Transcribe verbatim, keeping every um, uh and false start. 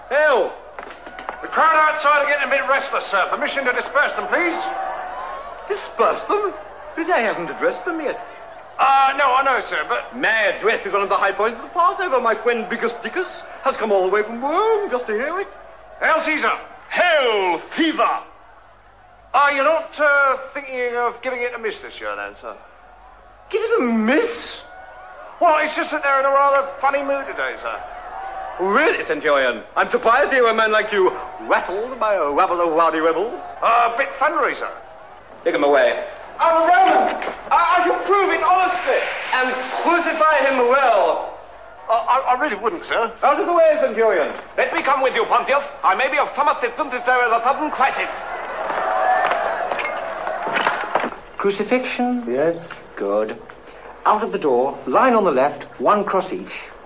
Hell! The crowd outside are getting a bit restless, sir. Permission to disperse them, please? Disperse them? But I haven't addressed them yet. Uh, no, I know, sir, but... My address is one of the high points of the Passover. My friend Bickus Dickus has come all the way from Rome just to hear it. Hail Caesar! Hail Fever! Are you not uh, thinking of giving it a miss this year, then, sir? Give it a miss? Well, it's just that they're in a rather funny mood today, sir. Really, Centurion? I'm surprised to hear a man like you rattled by a rabble of rowdy rebels. A uh, bit thundery, sir. Take him away. I'm a Roman! I, I can prove it honestly! And crucify him well. Uh, I, I really wouldn't, sir. Out of the way, Centurion. Let me come with you, Pontius. I may be of some assistance if there is a sudden crisis. Crucifixion? Yes, good. Out of the door, line on the left, one cross each.